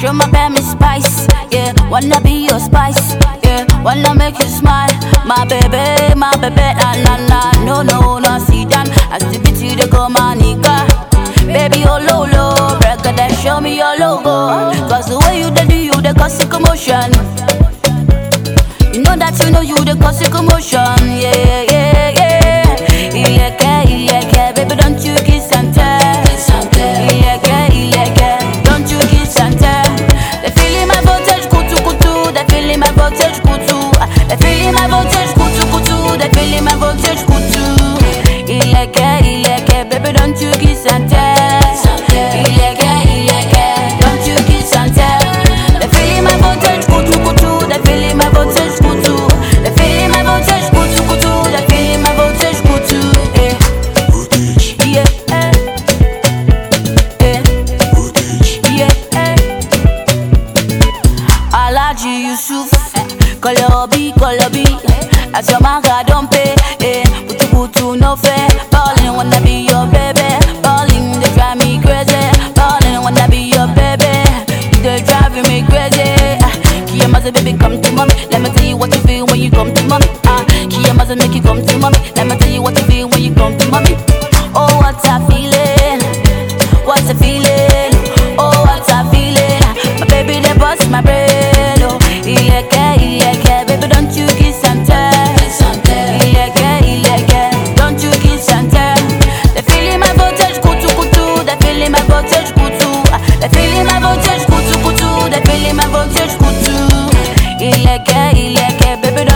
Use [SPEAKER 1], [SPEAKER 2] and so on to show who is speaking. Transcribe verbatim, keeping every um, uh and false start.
[SPEAKER 1] show my baby spice, yeah. Wanna be your spice, yeah. Wanna make you smile, my baby, my baby, na na na. No, no, no, sit down. I still beat you to go, my nigga. Baby, oh, low, low, record that show me your logo. Cause the way you do, you the cause a commotion. You know that you know you the cause a commotion, yeah, yeah, yeah. Ileke, ileke, baby, don't you kiss and tell. Ileke, ileke, don't you kiss and tell. They feeling my voltage, kutu kutu. They feeling my voltage, kutu. They feeling my voltage, kutu kutu. They feeling my voltage, kutu. Ileke, ileke, baby, don't you kiss and tell. Ileke, ileke, don't you kiss and tell. They feeling my voltage, kutu kutu. They feeling my voltage, kutu. They feeling my voltage, kutu kutu. They feeling my voltage, kutu. Eh. Yeah. Eh. Eh. Yeah. Eh. Alaji Yusuf, Kolobi, Kolobi. As your manga don't pay, eh. Putu putu no fair. Ballin' wanna be your baby. Ballin' they drive me crazy. Ballin' wanna be your baby. They driving me crazy. Ah, Kia Maza baby come to mommy. Let me tell you what you feel when you come to mommy. Ah, Kia Maza make you come to mommy. Let me tell you what you feel when you come to mommy. Oh, what a feeling, what a feeling. Oh, what a feeling. My baby they bust my brain. Oh, ileke, ileke, baby don't you kiss and tell. Ileke, ileke, don't you kiss and tell. They feeling my voltage, kutu kutu. They feeling my voltage, kutu. Ah, They feeling my voltage, kutu kutu. They feeling my voltage, kutu. Ileke, ileke, baby don't